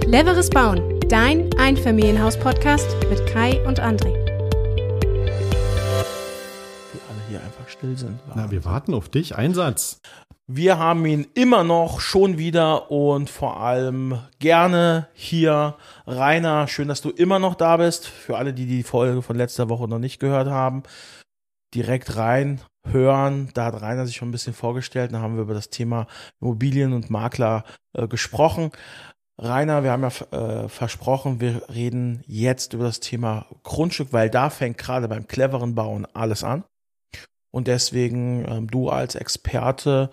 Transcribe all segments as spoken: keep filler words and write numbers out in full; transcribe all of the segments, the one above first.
Cleveres Bauen, dein Einfamilienhaus-Podcast mit Kai und André. Die alle hier einfach still sind. Na, wir warten auf dich. Einsatz. Wir haben ihn immer noch, schon wieder und vor allem gerne hier. Rainer, schön, dass du immer noch da bist. Für alle, die die Folge von letzter Woche noch nicht gehört haben, direkt rein hören. Da hat Rainer sich schon ein bisschen vorgestellt. Da haben wir über das Thema Immobilien und Makler äh, gesprochen. Rainer, wir haben ja äh, versprochen, wir reden jetzt über das Thema Grundstück, weil da fängt gerade beim cleveren Bauen alles an. Und deswegen, ähm, du als Experte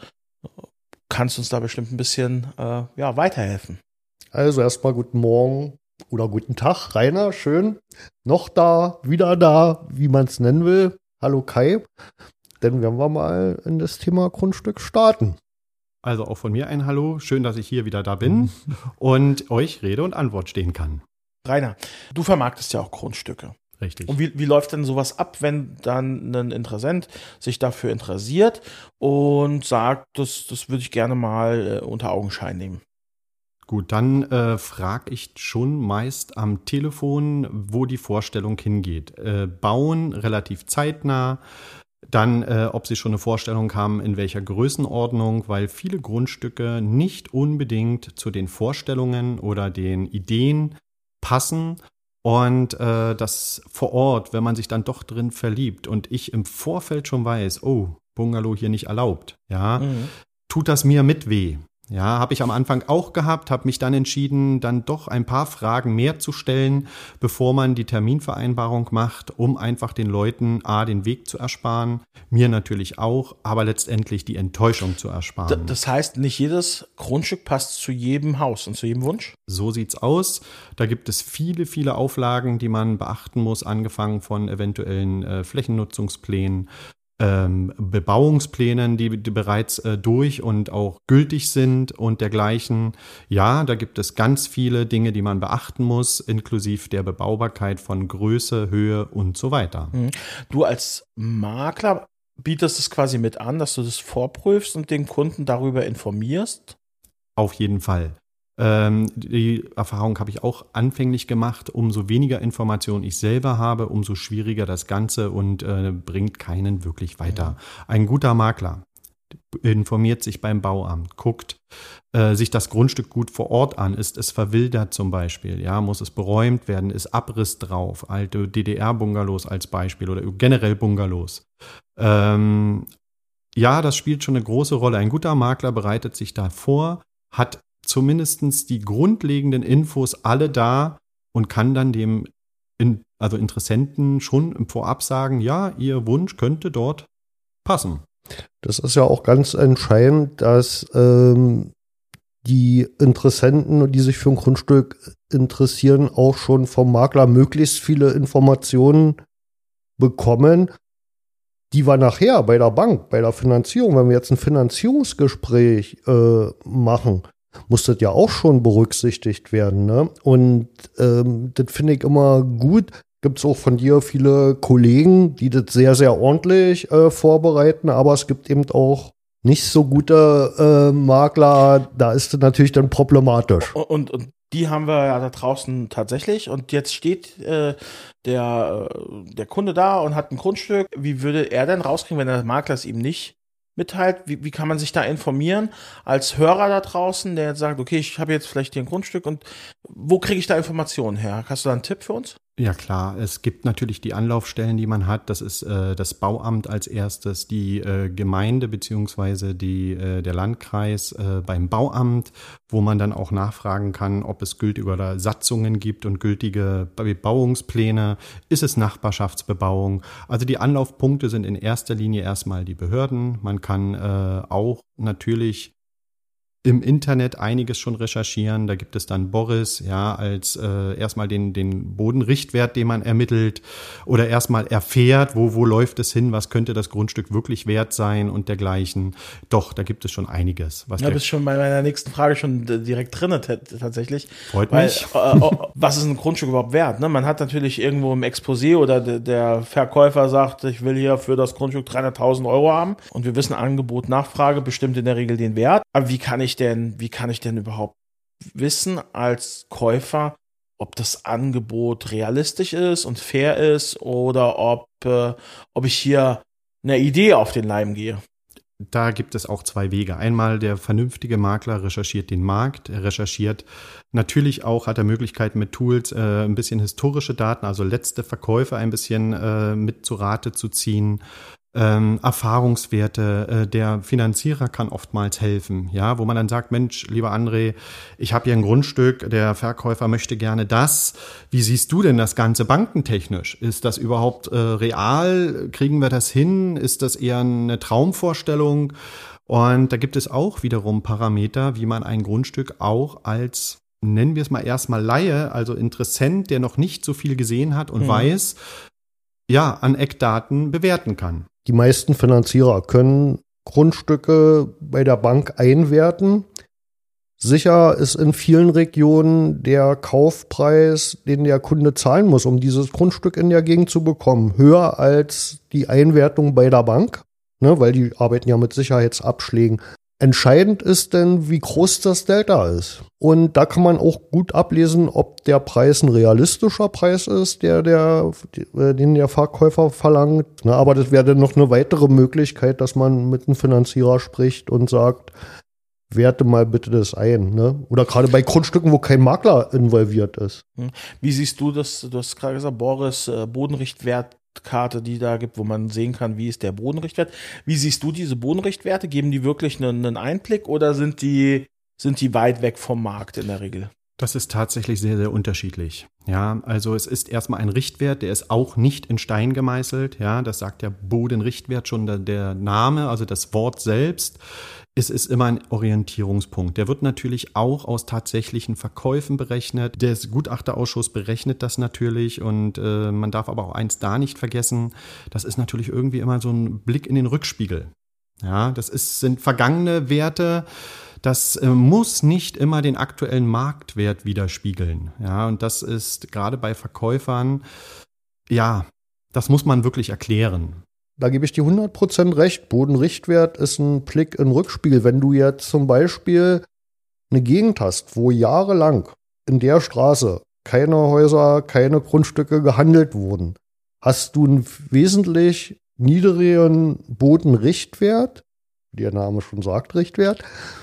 kannst uns da bestimmt ein bisschen äh, ja, weiterhelfen. Also erstmal guten Morgen oder guten Tag, Rainer, schön. Noch da, wieder da, wie man es nennen will. Hallo Kai, dann werden wir mal in das Thema Grundstück starten. Also auch von mir ein Hallo, schön, dass ich hier wieder da bin und euch Rede und Antwort stehen kann. Rainer, du vermarktest ja auch Grundstücke. Richtig. Und wie, wie läuft denn sowas ab, wenn dann ein Interessent sich dafür interessiert und sagt, das, das würde ich gerne mal äh, unter Augenschein nehmen? Gut, dann äh, frage ich schon meist am Telefon, wo die Vorstellung hingeht. Äh, bauen relativ zeitnah. Dann, äh, ob Sie schon eine Vorstellung haben, in welcher Größenordnung, weil viele Grundstücke nicht unbedingt zu den Vorstellungen oder den Ideen passen und äh, das vor Ort, wenn man sich dann doch drin verliebt und ich im Vorfeld schon weiß, oh, Bungalow hier nicht erlaubt, ja, mhm. tut das mir mit weh. Ja, habe ich am Anfang auch gehabt, habe mich dann entschieden, dann doch ein paar Fragen mehr zu stellen, bevor man die Terminvereinbarung macht, um einfach den Leuten A, den Weg zu ersparen, mir natürlich auch, aber letztendlich die Enttäuschung zu ersparen. Das heißt, nicht jedes Grundstück passt zu jedem Haus und zu jedem Wunsch? So sieht's aus. Da gibt es viele, viele Auflagen, die man beachten muss, angefangen von eventuellen äh, Flächennutzungsplänen, Ähm, Bebauungsplänen, die, die bereits äh, durch und auch gültig sind und dergleichen. Ja, da gibt es ganz viele Dinge, die man beachten muss, inklusive der Bebaubarkeit von Größe, Höhe und so weiter. Du als Makler bietest es quasi mit an, dass du das vorprüfst und den Kunden darüber informierst? Auf jeden Fall. Ähm, die Erfahrung habe ich auch anfänglich gemacht. Umso weniger Informationen ich selber habe, umso schwieriger das Ganze und äh, bringt keinen wirklich weiter. Ein guter Makler informiert sich beim Bauamt, guckt äh, sich das Grundstück gut vor Ort an. Ist es verwildert zum Beispiel? Ja, muss es beräumt werden? Ist Abriss drauf? Alte D D R-Bungalows als Beispiel oder generell Bungalows. Ähm, ja, das spielt schon eine große Rolle. Ein guter Makler bereitet sich da vor, hat zumindestens die grundlegenden Infos alle da und kann dann dem in, also Interessenten schon im Vorab sagen, ja, ihr Wunsch könnte dort passen. Das ist ja auch ganz entscheidend, dass ähm, die Interessenten, die sich für ein Grundstück interessieren, auch schon vom Makler möglichst viele Informationen bekommen, die wir nachher bei der Bank, bei der Finanzierung, wenn wir jetzt ein Finanzierungsgespräch äh, machen, muss das ja auch schon berücksichtigt werden. Ne? Und ähm, das finde ich immer gut. Gibt es auch von dir viele Kollegen, die das sehr, sehr ordentlich äh, vorbereiten, aber es gibt eben auch nicht so gute äh, Makler, da ist das natürlich dann problematisch. Und, und, und die haben wir ja da draußen tatsächlich und jetzt steht äh, der, äh, der Kunde da und hat ein Grundstück. Wie würde er denn rauskriegen, wenn der Makler es ihm nicht mitteilt? Wie, wie kann man sich da informieren als Hörer da draußen, der jetzt sagt, okay, ich habe jetzt vielleicht hier ein Grundstück und wo kriege ich da Informationen her? Hast du da einen Tipp für uns? Ja klar, es gibt natürlich die Anlaufstellen, die man hat. Das ist äh, das Bauamt als erstes, die äh, Gemeinde beziehungsweise die, äh, der Landkreis äh, beim Bauamt, wo man dann auch nachfragen kann, ob es gültige oder Satzungen gibt und gültige Bebauungspläne. Ist es Nachbarschaftsbebauung? Also die Anlaufpunkte sind in erster Linie erstmal die Behörden. Man kann äh, auch natürlich im Internet einiges schon recherchieren. Da gibt es dann Boris, ja, als äh, erstmal den, den Bodenrichtwert, den man ermittelt oder erstmal erfährt, wo, wo läuft es hin, was könnte das Grundstück wirklich wert sein und dergleichen. Doch, da gibt es schon einiges. Was ja, du bist schon bei meiner nächsten Frage schon direkt drin t- tatsächlich. Freut Weil, mich. Äh, was ist ein Grundstück überhaupt wert? Ne? Man hat natürlich irgendwo im Exposé oder de- der Verkäufer sagt, ich will hier für das Grundstück dreihunderttausend Euro haben und wir wissen, Angebot, Nachfrage bestimmt in der Regel den Wert. Aber wie kann ich denn, wie kann ich denn überhaupt wissen als Käufer, ob das Angebot realistisch ist und fair ist oder ob, äh, ob ich hier einer Idee auf den Leim gehe. Da gibt es auch zwei Wege. Einmal der vernünftige Makler recherchiert den Markt. Er recherchiert natürlich auch, hat er Möglichkeiten mit Tools, äh, ein bisschen historische Daten, also letzte Verkäufe ein bisschen äh, mit zu Rate zu ziehen. Ähm, Erfahrungswerte, äh, der Finanzierer kann oftmals helfen, ja, wo man dann sagt, Mensch, lieber André, ich habe hier ein Grundstück, der Verkäufer möchte gerne das. Wie siehst du denn das Ganze bankentechnisch? Ist das überhaupt äh, real? Kriegen wir das hin? Ist das eher eine Traumvorstellung? Und da gibt es auch wiederum Parameter, wie man ein Grundstück auch als, nennen wir es mal erstmal Laie, also Interessent, der noch nicht so viel gesehen hat und mhm. weiß, ja, an Eckdaten bewerten kann. Die meisten Finanzierer können Grundstücke bei der Bank einwerten. Sicher ist in vielen Regionen der Kaufpreis, den der Kunde zahlen muss, um dieses Grundstück in der Gegend zu bekommen, höher als die Einwertung bei der Bank, ne, weil die arbeiten ja mit Sicherheitsabschlägen. Entscheidend ist denn, wie groß das Delta ist. Und da kann man auch gut ablesen, ob der Preis ein realistischer Preis ist, der, der, den der Verkäufer verlangt. Na, aber das wäre dann noch eine weitere Möglichkeit, dass man mit einem Finanzierer spricht und sagt, werte mal bitte das ein. Ne? Oder gerade bei Grundstücken, wo kein Makler involviert ist. Wie siehst du das, du hast gerade gesagt, Boris, Bodenrichtwert Karte, die da gibt, wo man sehen kann, wie ist der Bodenrichtwert. Wie siehst du diese Bodenrichtwerte? Geben die wirklich einen, einen Einblick oder sind die, sind die weit weg vom Markt in der Regel? Das ist tatsächlich sehr, sehr unterschiedlich. Ja, also es ist erstmal ein Richtwert, der ist auch nicht in Stein gemeißelt. Ja, das sagt der Bodenrichtwert schon, der, der Name, also das Wort selbst. Es ist immer ein Orientierungspunkt. Der wird natürlich auch aus tatsächlichen Verkäufen berechnet. Der Gutachterausschuss berechnet das natürlich und äh, man darf aber auch eins da nicht vergessen. Das ist natürlich irgendwie immer so ein Blick in den Rückspiegel. Ja, das ist, sind vergangene Werte. Das äh, muss nicht immer den aktuellen Marktwert widerspiegeln. Ja, und das ist gerade bei Verkäufern, ja, das muss man wirklich erklären. Da gebe ich dir hundert Prozent recht. Bodenrichtwert ist ein Blick in Rückspiegel. Wenn du jetzt zum Beispiel eine Gegend hast, wo jahrelang in der Straße keine Häuser, keine Grundstücke gehandelt wurden, hast du einen wesentlich niedrigeren Bodenrichtwert, wie der Name schon sagt, Richtwert,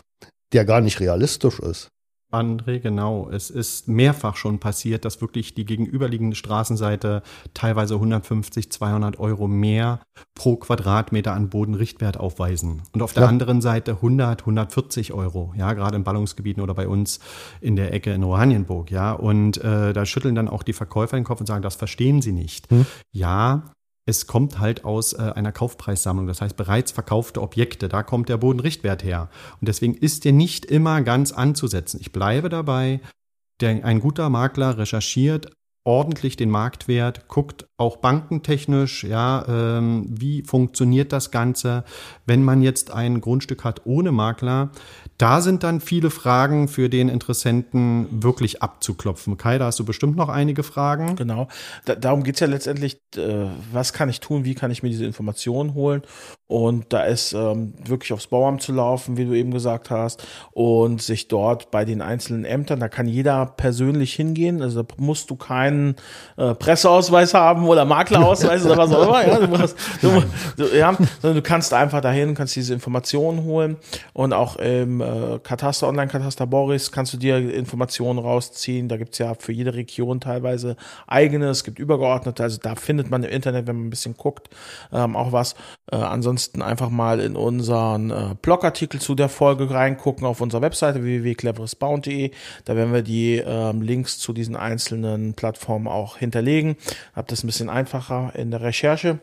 der gar nicht realistisch ist. André, genau. Es ist mehrfach schon passiert, dass wirklich die gegenüberliegende Straßenseite teilweise hundertfünfzig, zweihundert Euro mehr pro Quadratmeter an Bodenrichtwert aufweisen. Und auf der ja. anderen Seite hundert, hundertvierzig Euro, ja, gerade in Ballungsgebieten oder bei uns in der Ecke in Oranienburg, ja. Und äh, da schütteln dann auch die Verkäufer den Kopf und sagen, das verstehen sie nicht. Hm. Ja, es kommt halt aus äh, einer Kaufpreissammlung, das heißt bereits verkaufte Objekte, da kommt der Bodenrichtwert her. Und deswegen ist der nicht immer ganz anzusetzen. Ich bleibe dabei, der, ein guter Makler recherchiert ordentlich den Marktwert, guckt auch bankentechnisch, ja, ähm, wie funktioniert das Ganze, wenn man jetzt ein Grundstück hat ohne Makler. Da sind dann viele Fragen für den Interessenten wirklich abzuklopfen. Kai, da hast du bestimmt noch einige Fragen. Genau, da, darum geht's ja letztendlich, äh, was kann ich tun, wie kann ich mir diese Informationen holen, und da ist ähm, wirklich aufs Bauamt zu laufen, wie du eben gesagt hast, und sich dort bei den einzelnen Ämtern, da kann jeder persönlich hingehen, also da musst du keinen äh, Presseausweis haben oder Maklerausweis oder was auch immer, ja, du, musst, du, du, ja, sondern du kannst einfach dahin, kannst diese Informationen holen, und auch im äh, Kataster, Online-Kataster Boris kannst du dir Informationen rausziehen, da gibt's ja für jede Region teilweise eigene, es gibt übergeordnete, also da findet man im Internet, wenn man ein bisschen guckt, ähm, auch was. Äh, ansonsten einfach mal in unseren äh, Blogartikel zu der Folge reingucken auf unserer Webseite w w w punkt cleveres bauen punkt d e. Da werden wir die ähm, Links zu diesen einzelnen Plattformen auch hinterlegen. Habt das ein bisschen einfacher in der Recherche.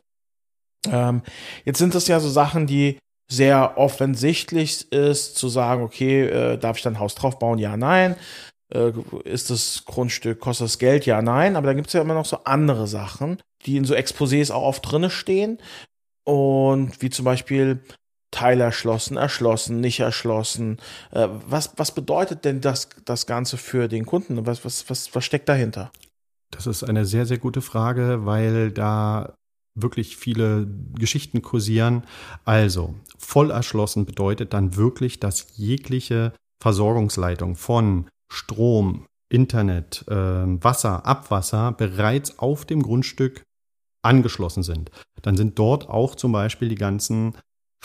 Ähm, jetzt sind das ja so Sachen, die sehr offensichtlich ist, zu sagen, okay, äh, darf ich da ein Haus drauf bauen? Ja, nein. Äh, ist das Grundstück, kostet das Geld? Ja, nein. Aber dann gibt es ja immer noch so andere Sachen, die in so Exposés auch oft drinne stehen. Und wie zum Beispiel teilerschlossen, erschlossen, nicht erschlossen. Äh, was, was bedeutet denn das, das Ganze für den Kunden? Was, was, was, was steckt dahinter? Das ist eine sehr, sehr gute Frage, weil da wirklich viele Geschichten kursieren. Also, voll erschlossen bedeutet dann wirklich, dass jegliche Versorgungsleitung von Strom, Internet, äh, Wasser, Abwasser bereits auf dem Grundstück angeschlossen sind, dann sind dort auch zum Beispiel die ganzen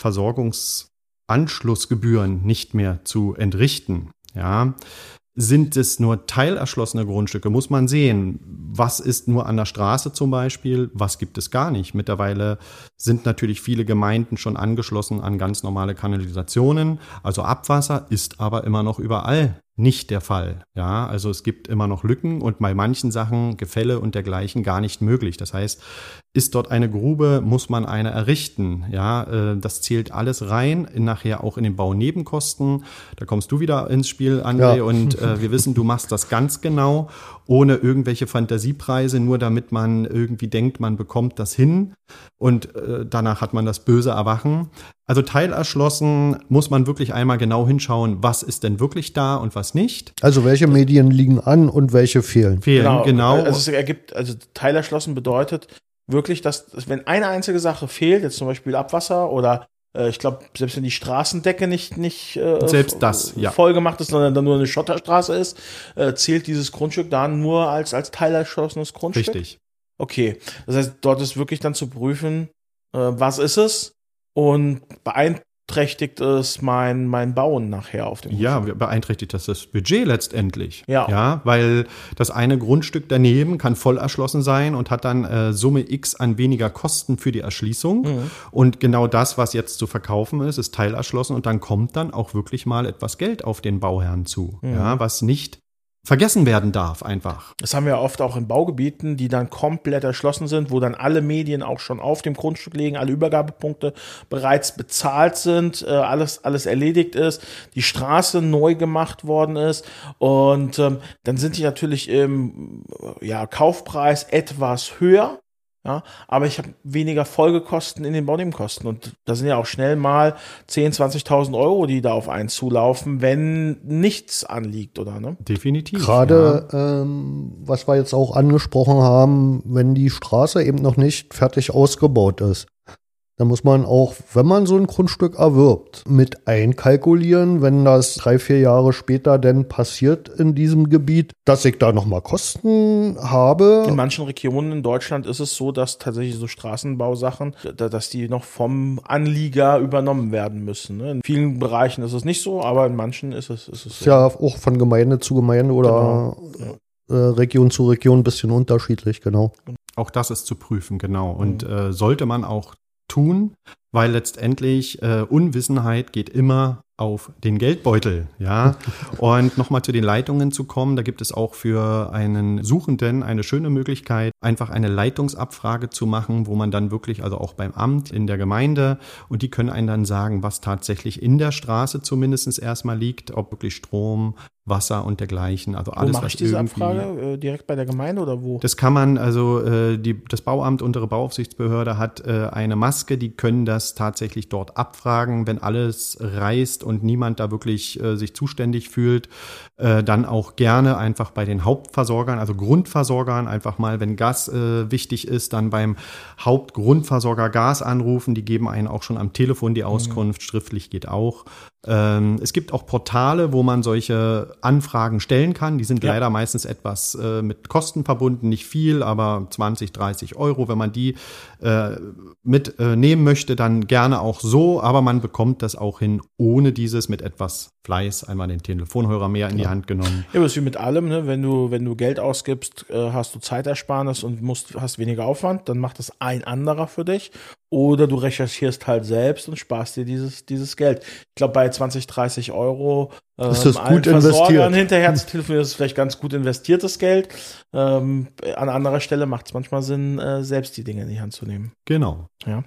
Versorgungsanschlussgebühren nicht mehr zu entrichten. Ja, sind es nur teilerschlossene Grundstücke, muss man sehen, was ist nur an der Straße zum Beispiel, was gibt es gar nicht. Mittlerweile sind natürlich viele Gemeinden schon angeschlossen an ganz normale Kanalisationen, also Abwasser ist aber immer noch überall nicht der Fall. Ja, also es gibt immer noch Lücken und bei manchen Sachen Gefälle und dergleichen gar nicht möglich. Das heißt, ist dort eine Grube, muss man eine errichten. Ja, äh, das zählt alles rein, nachher auch in den Baunebenkosten. Da kommst du wieder ins Spiel, André, ja. und äh, wir wissen, du machst das ganz genau, ohne irgendwelche Fantasiepreise, nur damit man irgendwie denkt, man bekommt das hin und äh, danach hat man das böse Erwachen. Also teilerschlossen muss man wirklich einmal genau hinschauen, was ist denn wirklich da und was nicht. Also welche Medien liegen an und welche fehlen. Fehlen, Genau. genau. Also es ergibt, also teilerschlossen bedeutet wirklich, dass, dass wenn eine einzige Sache fehlt, jetzt zum Beispiel Abwasser oder äh, ich glaube, selbst wenn die Straßendecke nicht, nicht äh, selbst das, ja. voll gemacht ist, sondern dann nur eine Schotterstraße ist, äh, zählt dieses Grundstück dann nur als, als teilerschlossenes Grundstück? Richtig. Okay. Das heißt, dort ist wirklich dann zu prüfen, äh, was ist es und beeinträchtigt es mein, mein Bauen nachher auf dem Ja, Grundstück? beeinträchtigt das das Budget letztendlich. Ja. Ja, weil das eine Grundstück daneben kann voll erschlossen sein und hat dann äh, Summe X an weniger Kosten für die Erschließung. Mhm. Und genau das, was jetzt zu verkaufen ist, ist teilerschlossen und dann kommt dann auch wirklich mal etwas Geld auf den Bauherrn zu. Mhm. Ja, was nicht vergessen werden darf einfach. Das haben wir oft auch in Baugebieten, die dann komplett erschlossen sind, wo dann alle Medien auch schon auf dem Grundstück liegen, alle Übergabepunkte bereits bezahlt sind, äh, alles, alles erledigt ist, die Straße neu gemacht worden ist und ähm, dann sind die natürlich im ja, Kaufpreis etwas höher. Ja, aber ich habe weniger Folgekosten in den Baunebenkosten und da sind ja auch schnell mal zehntausend, zwanzigtausend Euro, die da auf einen zulaufen, wenn nichts anliegt, oder? Ne? Definitiv. Gerade, ja. ähm, was wir jetzt auch angesprochen haben, wenn die Straße eben noch nicht fertig ausgebaut ist, dann muss man auch, wenn man so ein Grundstück erwirbt, mit einkalkulieren, wenn das drei, vier Jahre später denn passiert in diesem Gebiet, dass ich da nochmal Kosten habe. In manchen Regionen in Deutschland ist es so, dass tatsächlich so Straßenbausachen, dass die noch vom Anlieger übernommen werden müssen. In vielen Bereichen ist es nicht so, aber in manchen ist es, ist es so. Ist ja auch von Gemeinde zu Gemeinde oder Genau. äh, Region zu Region ein bisschen unterschiedlich, genau. Auch das ist zu prüfen, genau. Und äh, sollte man auch tun, weil letztendlich äh, Unwissenheit geht immer auf den Geldbeutel, ja. Und nochmal zu den Leitungen zu kommen, da gibt es auch für einen Suchenden eine schöne Möglichkeit, einfach eine Leitungsabfrage zu machen, wo man dann wirklich, also auch beim Amt, in der Gemeinde, und die können einen dann sagen, was tatsächlich in der Straße zumindest erstmal liegt, ob wirklich Strom, Wasser und dergleichen, also alles, wo mache was ich diese irgendwie... Abfrage? Äh, direkt bei der Gemeinde oder wo? Das kann man, also äh, die, das Bauamt, untere Bauaufsichtsbehörde hat äh, eine Maske, die können das tatsächlich dort abfragen, wenn alles reißt und niemand da wirklich äh, sich zuständig fühlt, äh, dann auch gerne einfach bei den Hauptversorgern, also Grundversorgern, einfach mal, wenn Gas äh, wichtig ist, dann beim Hauptgrundversorger Gas anrufen, die geben einen auch schon am Telefon die Auskunft, mhm. schriftlich geht auch. Ähm, es gibt auch Portale, wo man solche Anfragen stellen kann. Die sind ja. leider meistens etwas äh, mit Kosten verbunden, nicht viel, aber zwanzig, dreißig Euro. Wenn man die äh, mitnehmen äh, möchte, dann gerne auch so, aber man bekommt das auch hin, ohne dieses mit etwas Fleiß, einmal den Telefonhörer mehr in ja. die Hand genommen. Ja, aber es ist wie mit allem, ne? Wenn du, wenn du Geld ausgibst, äh, hast du Zeitersparnis und musst, hast weniger Aufwand, dann macht das ein anderer für dich. Oder du recherchierst halt selbst und sparst dir dieses, dieses Geld. Ich glaube, bei zwanzig, dreißig Euro ähm, ist das gut allen Versorgern investiert. hinterher zu telefonieren, ist vielleicht ganz gut investiertes Geld. Ähm, an anderer Stelle macht es manchmal Sinn, äh, selbst die Dinge in die Hand zu nehmen. Genau. Ja.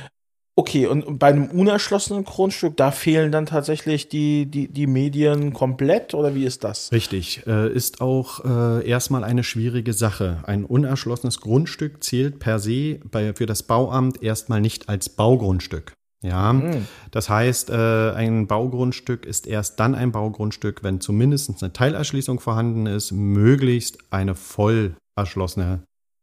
Okay, und bei einem unerschlossenen Grundstück, da fehlen dann tatsächlich die, die, die Medien komplett, oder wie ist das? Richtig, äh, ist auch äh, erstmal eine schwierige Sache. Ein unerschlossenes Grundstück zählt per se bei, für das Bauamt erstmal nicht als Baugrundstück. Ja, mhm. Das heißt, äh, ein Baugrundstück ist erst dann ein Baugrundstück, wenn zumindest eine Teilerschließung vorhanden ist, möglichst eine voll erschlossene,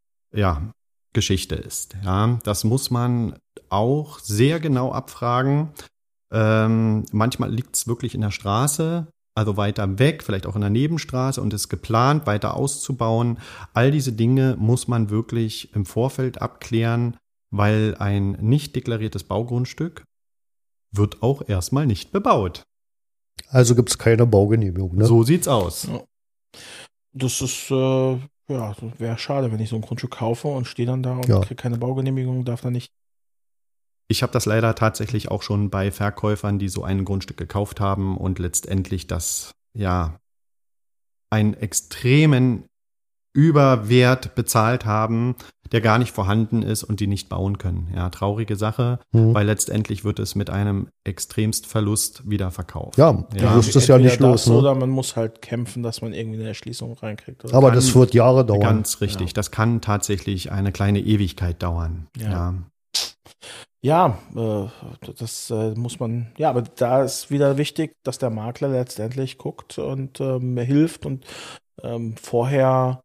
ja, Geschichte ist. Ja, das muss man auch sehr genau abfragen. Ähm, manchmal liegt es wirklich in der Straße. also weiter weg, vielleicht auch in der Nebenstraße und ist geplant, weiter auszubauen. All diese Dinge muss man wirklich im Vorfeld abklären, weil ein nicht deklariertes Baugrundstück wird auch erstmal nicht bebaut. Also gibt es keine Baugenehmigung, ne? So sieht's aus. Ja. Das ist, äh, ja, wäre schade, wenn ich so ein Grundstück kaufe und stehe dann da und Ja. kriege keine Baugenehmigung, darf dann nicht. Ich habe das leider tatsächlich auch schon bei Verkäufern, die so ein Grundstück gekauft haben und letztendlich das, ja, einen extremen Überwert bezahlt haben, der gar nicht vorhanden ist und die nicht bauen können. Ja, traurige Sache, Mhm. weil letztendlich wird es mit einem extremst Verlust wieder verkauft. Ja, du Ja. wirst es ja Entweder nicht los. das Ne? Oder man muss halt kämpfen, dass man irgendwie eine Erschließung reinkriegt. Oder? Aber kann- das wird Jahre dauern. Ganz richtig. Das kann tatsächlich eine kleine Ewigkeit dauern. Ja. Ja. Ja, äh, das äh, muss man, ja, aber da ist wieder wichtig, dass der Makler letztendlich guckt und ähm, hilft und ähm, vorher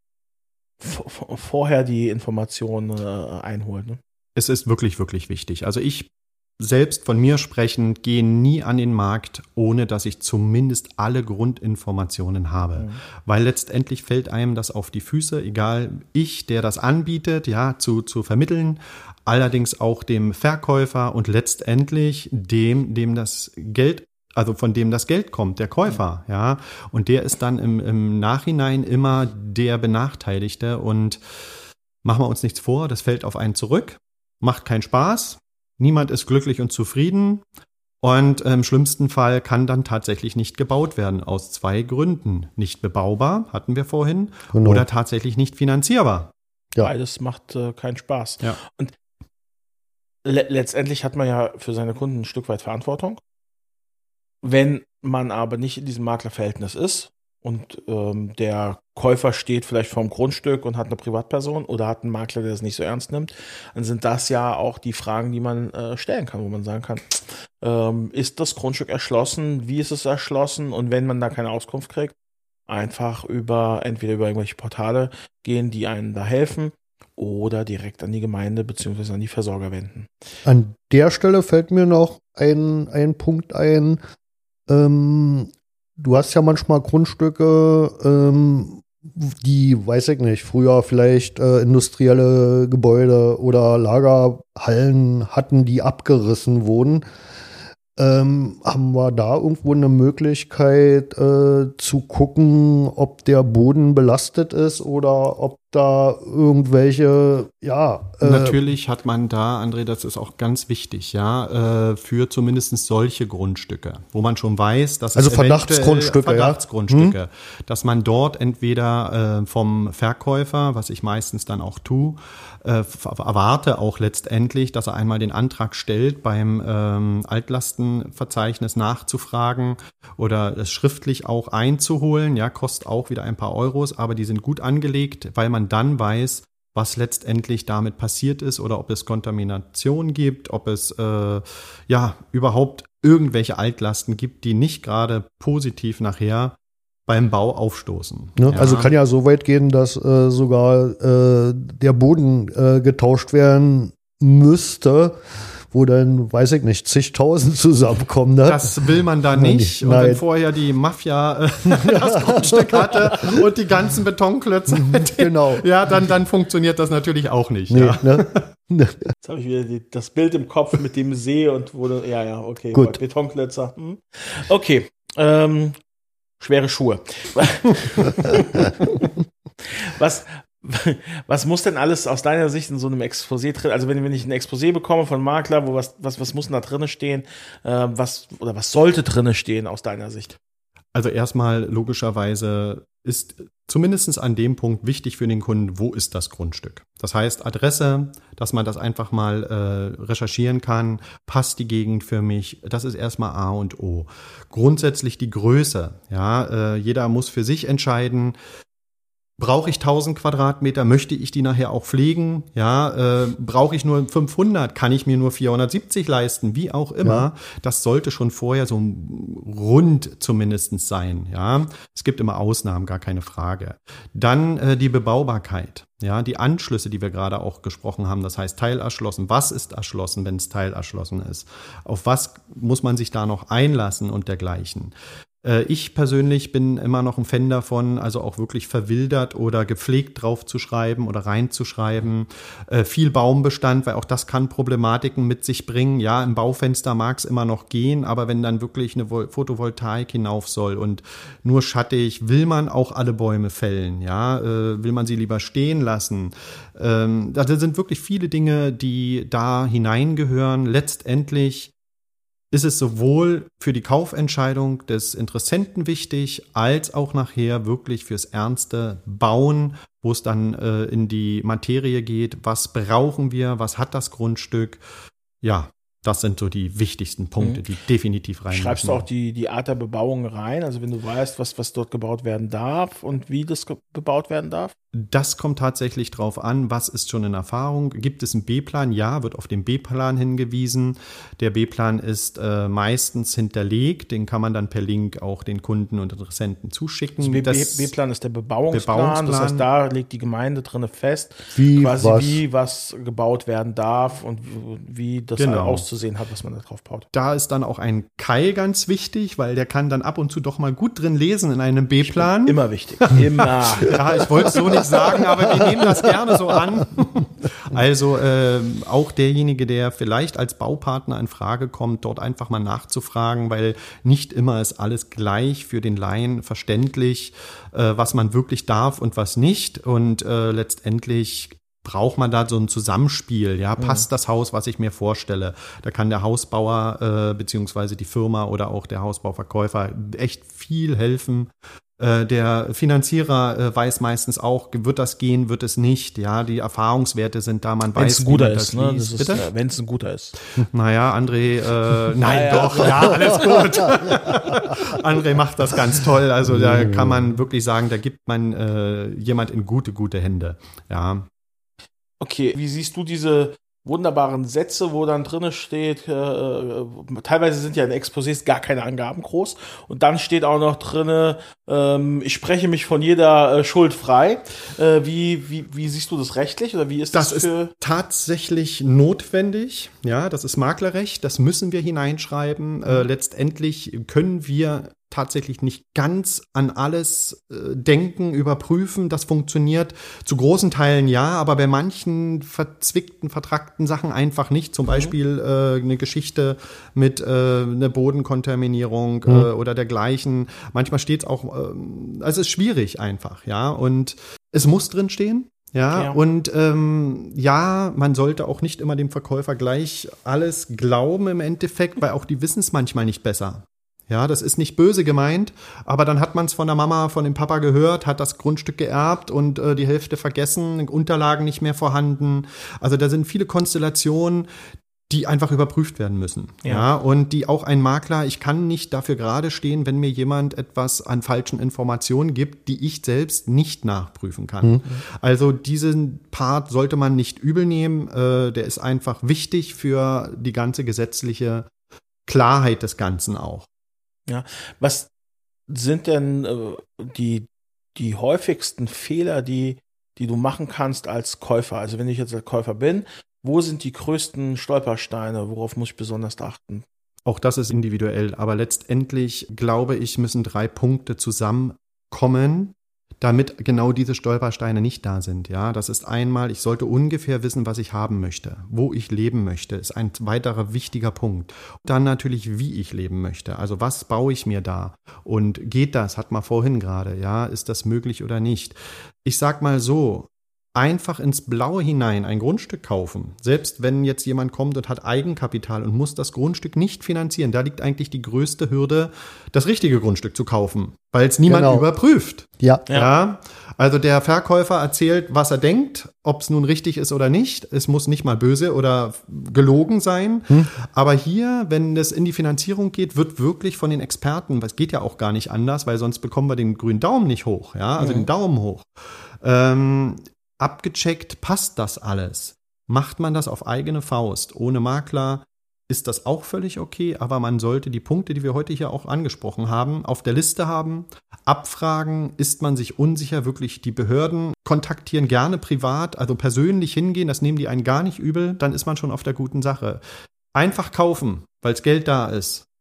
v- vorher die Informationen äh, einholt. Ne? Es ist wirklich, wirklich wichtig. Also ich selbst von mir sprechend gehe nie an den Markt, ohne dass ich zumindest alle Grundinformationen habe. Mhm. Weil letztendlich fällt einem das auf die Füße, egal ich, der das anbietet, ja, zu, zu vermitteln, allerdings auch dem Verkäufer und letztendlich dem, dem das Geld, also von dem das Geld kommt, der Käufer, ja. Und der ist dann im, im Nachhinein immer der Benachteiligte und machen wir uns nichts vor, das fällt auf einen zurück, macht keinen Spaß. Niemand ist glücklich und zufrieden und im schlimmsten Fall kann dann tatsächlich nicht gebaut werden aus zwei Gründen. Nicht bebaubar, hatten wir vorhin, Genau. oder tatsächlich nicht finanzierbar. Ja. Beides macht äh, keinen Spaß. Ja. Und le letztendlich hat man ja für seine Kunden ein Stück weit Verantwortung. Wenn man aber nicht in diesem Maklerverhältnis ist und ähm, der Käufer steht vielleicht vorm Grundstück und hat eine Privatperson oder hat einen Makler, der das nicht so ernst nimmt, dann sind das ja auch die Fragen, die man äh, stellen kann, wo man sagen kann, ähm, ist das Grundstück erschlossen, wie ist es erschlossen, und wenn man da keine Auskunft kriegt, einfach über entweder über irgendwelche Portale gehen, die einem da helfen, oder direkt an die Gemeinde bzw. an die Versorger wenden. An der Stelle fällt mir noch ein, ein Punkt ein. Ähm, du hast ja manchmal Grundstücke, ähm, die, weiß ich nicht, früher vielleicht äh, industrielle Gebäude oder Lagerhallen hatten, die abgerissen wurden. Ähm, haben wir da irgendwo eine Möglichkeit äh, zu gucken, ob der Boden belastet ist oder ob da irgendwelche, ja. Äh, Natürlich hat man da, André, das ist auch ganz wichtig, ja, äh, für zumindest solche Grundstücke, wo man schon weiß, dass Also es eventuell- Verdachtsgrundstücke, ja. Verdachtsgrundstücke, dass man dort entweder äh, vom Verkäufer, was ich meistens dann auch tue, äh, f- erwarte auch letztendlich, dass er einmal den Antrag stellt, beim ähm, Altlastenverzeichnis nachzufragen oder es schriftlich auch einzuholen, ja, kostet auch wieder ein paar Euros, aber die sind gut angelegt, weil man dann weiß, was letztendlich damit passiert ist oder ob es Kontamination gibt, ob es äh, ja überhaupt irgendwelche Altlasten gibt, die nicht gerade positiv nachher beim Bau aufstoßen. Ne? Ja. Also kann ja so weit gehen, dass äh, sogar äh, der Boden äh, getauscht werden müsste, wo dann, weiß ich nicht, zigtausend zusammenkommen. Ne? Das will man da Nein, nicht. Und nein. wenn vorher die Mafia äh, das Grundstück hatte und die ganzen Betonklötze, mit denen, Genau. ja, dann, dann funktioniert das natürlich auch nicht. Nee, Ja. ne? Jetzt habe ich wieder die, das Bild im Kopf mit dem See und wurde, ja, ja, okay, Gut. Betonklötzer. Hm. Okay, ähm, schwere Schuhe. Was, was muss denn alles aus deiner Sicht in so einem Exposé drin, also wenn, wenn ich ein Exposé bekomme von Makler, wo was, was, was muss denn da drinne stehen, äh, was, oder was sollte drinne stehen aus deiner Sicht? Also erstmal logischerweise ist zumindest an dem Punkt wichtig für den Kunden, wo ist das Grundstück? Das heißt Adresse, dass man das einfach mal äh, recherchieren kann, passt die Gegend für mich, das ist erstmal A und O. Grundsätzlich die Größe, ja, äh, jeder muss für sich entscheiden, brauche ich tausend Quadratmeter, möchte ich die nachher auch pflegen? Ja, äh, brauche ich nur fünfhundert, kann ich mir nur vierhundertsiebzig leisten, wie auch immer. Ja. Das sollte schon vorher so rund zumindest sein. Ja, es gibt immer Ausnahmen, gar keine Frage. Dann äh, die Bebaubarkeit. Ja, die Anschlüsse, die wir gerade auch gesprochen haben, das heißt teilerschlossen. Was ist erschlossen, wenn es teilerschlossen ist? Auf was muss man sich da noch einlassen und dergleichen? Ich persönlich bin immer noch ein Fan davon, also auch wirklich verwildert oder gepflegt drauf zu schreiben oder reinzuschreiben. Äh, viel Baumbestand, weil auch das kann Problematiken mit sich bringen. Ja, im Baufenster mag es immer noch gehen, aber wenn dann wirklich eine Vol- Photovoltaik hinauf soll und nur schattig, will man auch alle Bäume fällen? Ja, äh, will man sie lieber stehen lassen? Ähm, da sind wirklich viele Dinge, die da hineingehören. Letztendlich ist es sowohl für die Kaufentscheidung des Interessenten wichtig, als auch nachher wirklich fürs ernste Bauen, wo es dann äh, in die Materie geht. Was brauchen wir? Was hat das Grundstück? Ja, das sind so die wichtigsten Punkte, die definitiv rein Schreibst müssen. du auch die, die Art der Bebauung rein? Also wenn du weißt, was, was dort gebaut werden darf und wie das ge- bebaut werden darf? Das kommt tatsächlich drauf an, was ist schon in Erfahrung. Gibt es einen B-Plan? Ja, wird auf den B-Plan hingewiesen. Der B-Plan ist äh, meistens hinterlegt. Den kann man dann per Link auch den Kunden und Interessenten zuschicken. Also Das B-Plan ist der Bebauungsplan. Bebauungsplan. Das heißt, da legt die Gemeinde drin fest, Wie quasi was? wie was gebaut werden darf und wie das Genau. auszusehen hat, was man da drauf baut. Da ist dann auch ein Keil ganz wichtig, weil der kann dann ab und zu doch mal gut drin lesen in einem B-Plan. Immer wichtig. Immer. Ja, ich wollte es so nicht sagen, aber wir nehmen das gerne so an. Also äh, auch derjenige, der vielleicht als Baupartner in Frage kommt, dort einfach mal nachzufragen, weil nicht immer ist alles gleich für den Laien verständlich, äh, was man wirklich darf und was nicht. Und äh, letztendlich braucht man da so ein Zusammenspiel, ja, passt das Haus, was ich mir vorstelle. Da kann der Hausbauer äh, beziehungsweise die Firma oder auch der Hausbauverkäufer echt viel helfen. Äh, der Finanzierer äh, weiß meistens auch, wird das gehen, wird es nicht. Ja, die Erfahrungswerte sind da, man Wenn es weiß, ein guter wie man ist, ne? liest. Das ist, Bitte? äh, wenn es ein guter ist. Naja, André, äh, nein, Naja. doch, ja, alles gut. André macht das ganz toll. Also da kann man wirklich sagen, da gibt man äh, jemand in gute, gute Hände. Ja. Okay, wie siehst du diese wunderbaren Sätze, wo dann drinne steht, äh, teilweise sind ja in Exposés gar keine Angaben groß und dann steht auch noch drinne, ähm, ich spreche mich von jeder äh, Schuld frei. Äh, wie, wie, wie siehst du das rechtlich oder wie ist das, Das für... ist tatsächlich notwendig. Ja, das ist Maklerrecht. Das müssen wir hineinschreiben. Äh, letztendlich können wir tatsächlich nicht ganz an alles äh, denken, überprüfen. Das funktioniert zu großen Teilen ja, aber bei manchen verzwickten, vertrackten Sachen einfach nicht. Zum Beispiel äh, eine Geschichte mit äh, einer Bodenkontaminierung äh, Mhm. oder dergleichen. Manchmal steht es auch, äh, also es ist schwierig einfach, ja. Und es muss drin stehen. Ja, Ja. und ähm, ja, man sollte auch nicht immer dem Verkäufer gleich alles glauben im Endeffekt, weil auch die wissen es manchmal nicht besser. Ja, das ist nicht böse gemeint, aber dann hat man es von der Mama, von dem Papa gehört, hat das Grundstück geerbt und äh, die Hälfte vergessen, Unterlagen nicht mehr vorhanden. Also da sind viele Konstellationen, die einfach überprüft werden müssen. Ja. Ja, und die auch ein Makler, ich kann nicht dafür gerade stehen, wenn mir jemand etwas an falschen Informationen gibt, die ich selbst nicht nachprüfen kann. Mhm. Also diesen Part sollte man nicht übel nehmen, äh, der ist einfach wichtig für die ganze gesetzliche Klarheit des Ganzen auch. Ja, was sind denn äh, die, die häufigsten Fehler, die, die du machen kannst als Käufer? Also wenn ich jetzt als Käufer bin, wo sind die größten Stolpersteine? Worauf muss ich besonders achten? Auch das ist individuell, aber letztendlich, glaube ich, müssen drei Punkte zusammenkommen, damit genau diese Stolpersteine nicht da sind. Ja, das ist einmal, ich sollte ungefähr wissen, was ich haben möchte, wo ich leben möchte, ist ein weiterer wichtiger Punkt. Dann natürlich, wie ich leben möchte. Also was baue ich mir da? Und geht das? Hat man vorhin gerade, ja, ist das möglich oder nicht? Ich sag mal so, einfach ins Blaue hinein ein Grundstück kaufen, selbst wenn jetzt jemand kommt und hat Eigenkapital und muss das Grundstück nicht finanzieren, da liegt eigentlich die größte Hürde, das richtige Grundstück zu kaufen, weil es niemand Genau. überprüft. Ja. Ja. Ja, also der Verkäufer erzählt, was er denkt, ob es nun richtig ist oder nicht. Es muss nicht mal böse oder gelogen sein. Hm. Aber hier, wenn es in die Finanzierung geht, wird wirklich von den Experten, es geht ja auch gar nicht anders, weil sonst bekommen wir den grünen Daumen nicht hoch, ja, also Mhm. den Daumen hoch. Ähm, abgecheckt, passt das alles? Macht man das auf eigene Faust, ohne Makler? Ist das auch völlig okay, aber man sollte die Punkte, die wir heute hier auch angesprochen haben, auf der Liste haben, abfragen, ist man sich unsicher, wirklich die Behörden kontaktieren, gerne privat, also persönlich hingehen, das nehmen die einen gar nicht übel, dann ist man schon auf der guten Sache. Einfach kaufen, weil das Geld da ist.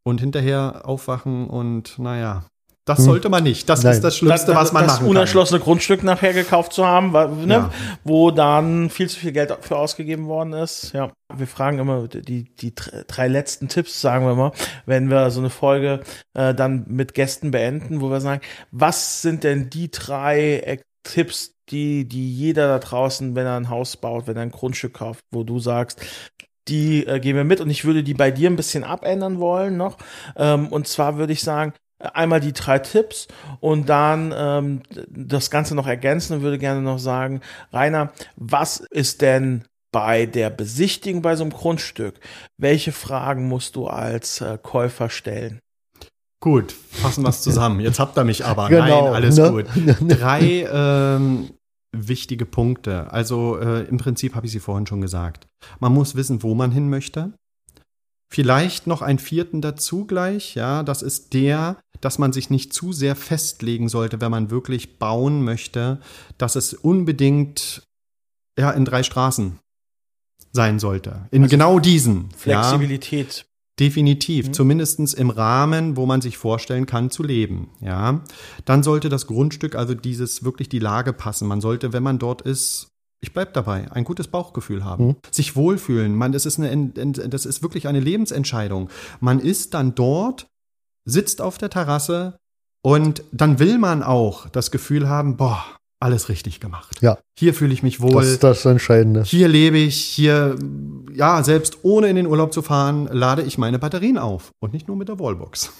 und hinterher aufwachen und naja, das hm. sollte man nicht. Das Nein. ist das Schlimmste, das, was man das machen kann. Das unerschlossene Grundstück nachher gekauft zu haben, ne? Ja. Wo dann viel zu viel Geld für ausgegeben worden ist. Ja, wir fragen immer die, die drei letzten Tipps, sagen wir mal, wenn wir so eine Folge äh, dann mit Gästen beenden, wo wir sagen, was sind denn die drei Tipps, die, die jeder da draußen, wenn er ein Haus baut, wenn er ein Grundstück kauft, wo du sagst, die äh, gehen wir mit, und ich würde die bei dir ein bisschen abändern wollen noch. Ähm, und zwar würde ich sagen, einmal die drei Tipps und dann ähm, das Ganze noch ergänzen und würde gerne noch sagen, Rainer, was ist denn bei der Besichtigung bei so einem Grundstück? Welche Fragen musst du als äh, Käufer stellen? Gut, fassen wir es zusammen. Jetzt habt ihr mich aber. Genau, Nein, alles ne? gut. Drei ähm, wichtige Punkte. Also äh, im Prinzip habe ich sie vorhin schon gesagt. Man muss wissen, wo man hin möchte. Vielleicht noch einen vierten dazu gleich, ja, das ist der, dass man sich nicht zu sehr festlegen sollte, wenn man wirklich bauen möchte, dass es unbedingt ja in drei Straßen sein sollte. In also genau diesen. Flexibilität. Ja, definitiv, mhm. zumindest im Rahmen, wo man sich vorstellen kann zu leben, ja. Dann sollte das Grundstück, also dieses wirklich die Lage passen. Man sollte, wenn man dort ist, ich bleib dabei, ein gutes Bauchgefühl haben, mhm. sich wohlfühlen. Man, das ist eine, das ist wirklich eine Lebensentscheidung. Man ist dann dort, sitzt auf der Terrasse und dann will man auch das Gefühl haben, boah, alles richtig gemacht. Ja. Hier fühle ich mich wohl. Das ist das Entscheidende. Hier lebe ich, hier, ja, selbst ohne in den Urlaub zu fahren, lade ich meine Batterien auf. Und nicht nur mit der Wallbox.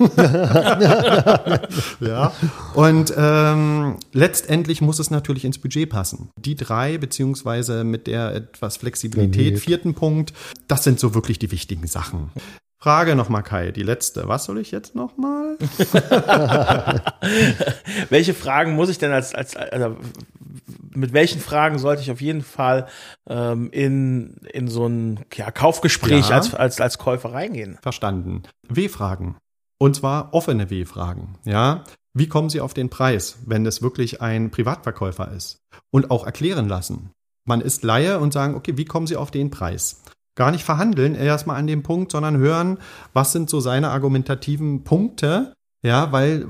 Ja. Und ähm, letztendlich muss es natürlich ins Budget passen. Die drei, beziehungsweise mit der etwas Flexibilität, vierten Punkt, das sind so wirklich die wichtigen Sachen. Frage nochmal, Kai, die letzte. Was soll ich jetzt nochmal? Welche Fragen muss ich denn als, als, also mit welchen Fragen sollte ich auf jeden Fall ähm, in, in so ein ja, Kaufgespräch ja. als, als, als Käufer reingehen? Verstanden. W-Fragen. Und zwar offene W-Fragen. Ja. Wie kommen Sie auf den Preis, wenn es wirklich ein Privatverkäufer ist? Und auch erklären lassen. Man ist Laie und sagen, okay, wie kommen Sie auf den Preis? Gar nicht verhandeln, erstmal an dem Punkt, sondern hören, was sind so seine argumentativen Punkte, ja, weil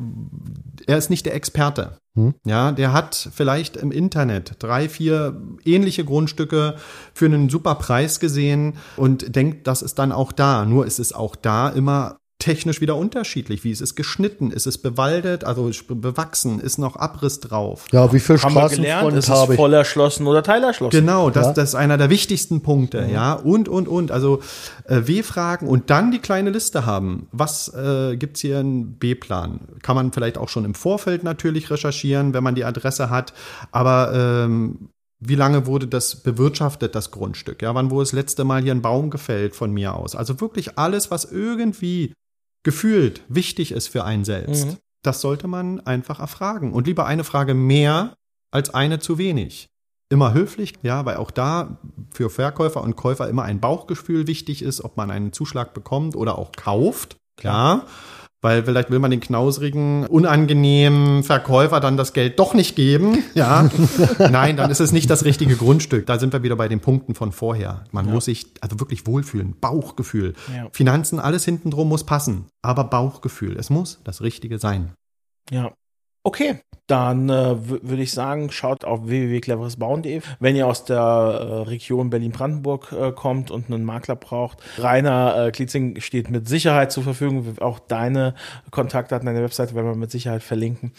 er ist nicht der Experte. Hm. Ja, der hat vielleicht im Internet drei, vier ähnliche Grundstücke für einen super Preis gesehen und denkt, das ist dann auch da. Nur ist es auch da immer technisch wieder unterschiedlich. Wie ist es geschnitten? Ist es bewaldet, also bewachsen? Ist noch Abriss drauf? Ja, wie viel Straßenfront ist es voll erschlossen oder teilerschlossen? Genau, das, ja. das ist einer der wichtigsten Punkte. Mhm. Ja, und, und, und. Also äh, W-Fragen und dann die kleine Liste haben. Was äh, gibt's hier einen B-Plan? Kann man vielleicht auch schon im Vorfeld natürlich recherchieren, wenn man die Adresse hat. Aber ähm, wie lange wurde das bewirtschaftet, das Grundstück? Ja, wann wurde das letzte Mal hier ein Baum gefällt von mir aus? Also wirklich alles, was irgendwie gefühlt wichtig ist für einen selbst. Mhm. Das sollte man einfach erfragen. Und lieber eine Frage mehr als eine zu wenig. Immer höflich, ja, weil auch da für Verkäufer und Käufer immer ein Bauchgefühl wichtig ist, ob man einen Zuschlag bekommt oder auch kauft. Klar. Weil vielleicht will man den knausrigen, unangenehmen Verkäufer dann das Geld doch nicht geben. Ja, nein, dann ist es nicht das richtige Grundstück. Da sind wir wieder bei den Punkten von vorher. Man ja. muss sich also wirklich wohlfühlen, Bauchgefühl. Ja. Finanzen, alles hintendrum muss passen. Aber Bauchgefühl, es muss das Richtige sein. Ja. Okay, dann äh, w- würde ich sagen, schaut auf w w w punkt cleveres bauen punkt d e. Wenn ihr aus der äh, Region Berlin-Brandenburg äh, kommt und einen Makler braucht, Rainer äh, Klietzing steht mit Sicherheit zur Verfügung. Auch deine Kontaktdaten, deine Webseite werden wir mit Sicherheit verlinken.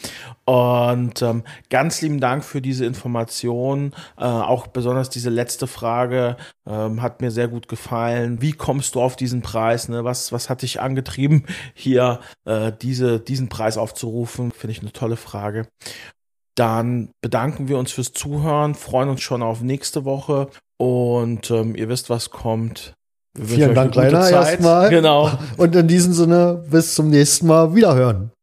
Und ähm, ganz lieben Dank für diese Information. Äh, auch besonders diese letzte Frage ähm, hat mir sehr gut gefallen. Wie kommst du auf diesen Preis? Ne? Was, was hat dich angetrieben, hier äh, diese, diesen Preis aufzurufen? Finde ich eine tolle Frage. Dann bedanken wir uns fürs Zuhören, freuen uns schon auf nächste Woche und ähm, ihr wisst, was kommt. Wir Vielen Dank, Rainer, erstmal. Genau. Und in diesem Sinne, bis zum nächsten Mal. Wiederhören.